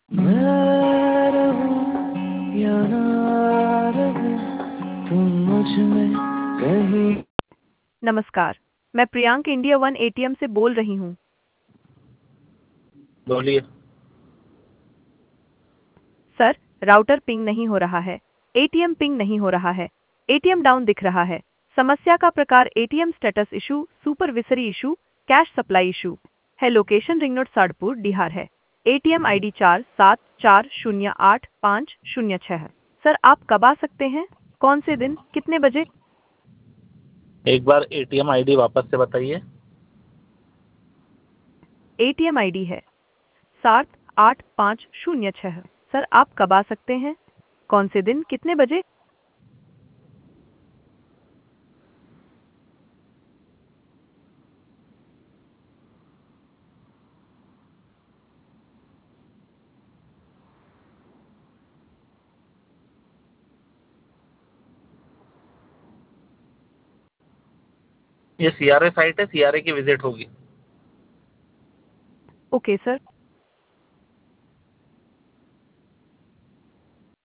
मैं रहूं या ना रहूं, तुम मुझ में कहीं। नमस्कार, मैं प्रियांक इंडिया वन एटीएम से बोल रही हूँ। बोलिए। सर, राउटर पिंग नहीं हो रहा है, एटीएम पिंग नहीं हो रहा है, एटीएम डाउन दिख रहा है। समस्या का प्रकार ATM status issue, supervisory issue, cash supply issue है। Location ring road Sadpur Bihar है। एटीएम आईडी 47408506 है। सर, आप कब आ सकते हैं? कौन से दिन, कितने बजे? एक बार एटीएम आईडी वापस से बताइए। एटीएम आईडी है 785006। सर, आप कब आ सकते हैं? कौन से दिन, कितने बजे? ये सीआरए साइट है, सीआरए की विजिट होगी। Okay sir.